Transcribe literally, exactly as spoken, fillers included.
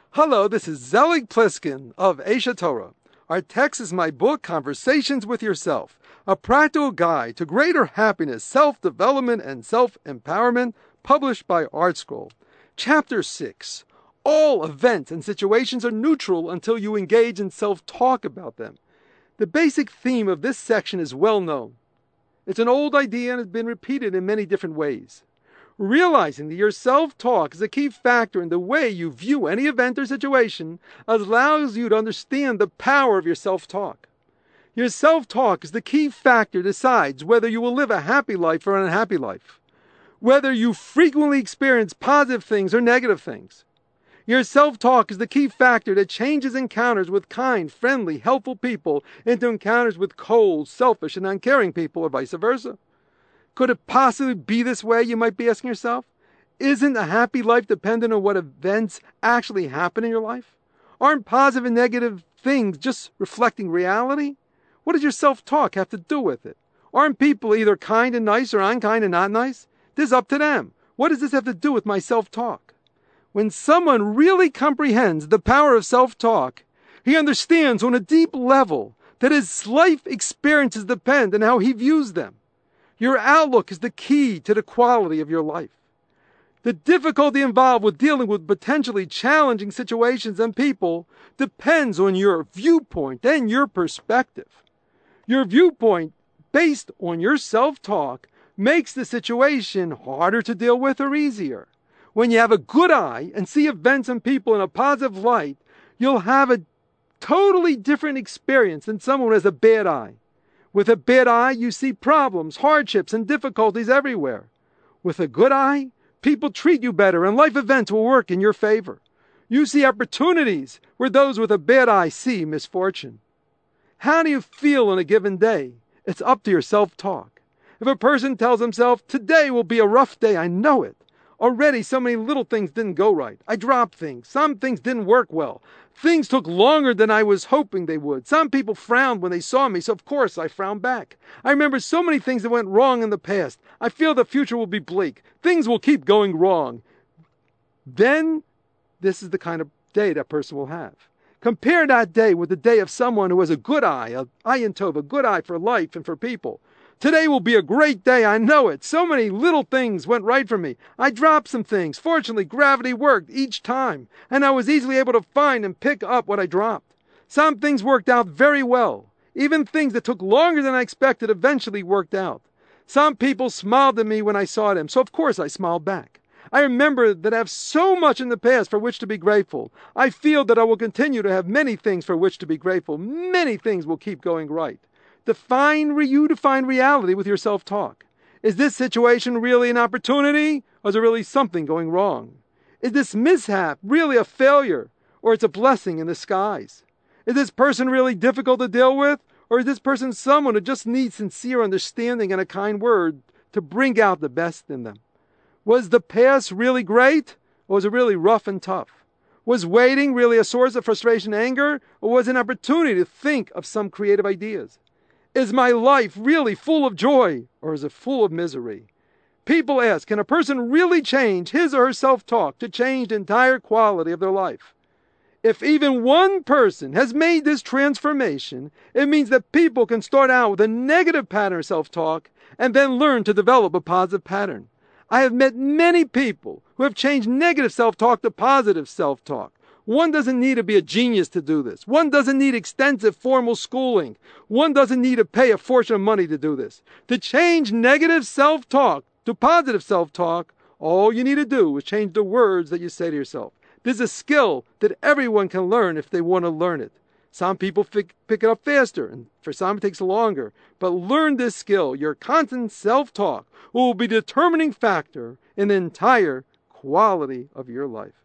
Hello, this is Zelig Pliskin of Aisha Torah. Our text is my book, Conversations with Yourself, a practical guide to greater happiness, self-development, and self-empowerment, published by ArtScroll. Chapter six. All events and situations are neutral until you engage in self-talk about them. The basic theme of this section is well known. It's an old idea and has been repeated in many different ways. Realizing that your self-talk is a key factor in the way you view any event or situation allows you to understand the power of your self-talk. Your self-talk is the key factor that decides whether you will live a happy life or an unhappy life, whether you frequently experience positive things or negative things. Your self-talk is the key factor that changes encounters with kind, friendly, helpful people into encounters with cold, selfish, and uncaring people, or vice versa. Could it possibly be this way, you might be asking yourself? Isn't a happy life dependent on what events actually happen in your life? Aren't positive and negative things just reflecting reality? What does your self-talk have to do with it? Aren't people either kind and nice or unkind and not nice? This is up to them. What does this have to do with my self-talk? When someone really comprehends the power of self-talk, he understands on a deep level that his life experiences depend on how he views them. Your outlook is the key to the quality of your life. The difficulty involved with dealing with potentially challenging situations and people depends on your viewpoint and your perspective. Your viewpoint, based on your self-talk, makes the situation harder to deal with or easier. When you have a good eye and see events and people in a positive light, you'll have a totally different experience than someone who has a bad eye. With a bad eye, you see problems, hardships, and difficulties everywhere. With a good eye, people treat you better and life events will work in your favor. You see opportunities where those with a bad eye see misfortune. How do you feel on a given day? It's up to your self-talk. If a person tells himself, today will be a rough day, I know it. Already so many little things didn't go right. I dropped things. Some things didn't work well. Things took longer than I was hoping they would. Some people frowned when they saw me, so of course I frowned back. I remember so many things that went wrong in the past. I feel the future will be bleak. Things will keep going wrong. Then, this is the kind of day that person will have. Compare that day with the day of someone who has a good eye, a ayin tov, a good eye for life and for people. Today will be a great day, I know it. So many little things went right for me. I dropped some things. Fortunately, gravity worked each time, and I was easily able to find and pick up what I dropped. Some things worked out very well. Even things that took longer than I expected eventually worked out. Some people smiled at me when I saw them, so of course I smiled back. I remember that I have so much in the past for which to be grateful. I feel that I will continue to have many things for which to be grateful. Many things will keep going right. Define, you define reality with your self-talk. Is this situation really an opportunity, or is it really something going wrong? Is this mishap really a failure, or it's a blessing in disguise? Is this person really difficult to deal with, or is this person someone who just needs sincere understanding and a kind word to bring out the best in them? Was the past really great, or was it really rough and tough? Was waiting really a source of frustration and anger, or was it an opportunity to think of some creative ideas? Is my life really full of joy, or is it full of misery? People ask, can a person really change his or her self-talk to change the entire quality of their life? If even one person has made this transformation, it means that people can start out with a negative pattern of self-talk and then learn to develop a positive pattern. I have met many people who have changed negative self-talk to positive self-talk. One doesn't need to be a genius to do this. One doesn't need extensive formal schooling. One doesn't need to pay a fortune of money to do this. To change negative self-talk to positive self-talk, all you need to do is change the words that you say to yourself. This is a skill that everyone can learn if they want to learn it. Some people pick, pick it up faster, and for some it takes longer. But learn this skill. Your constant self-talk will be the determining factor in the entire quality of your life.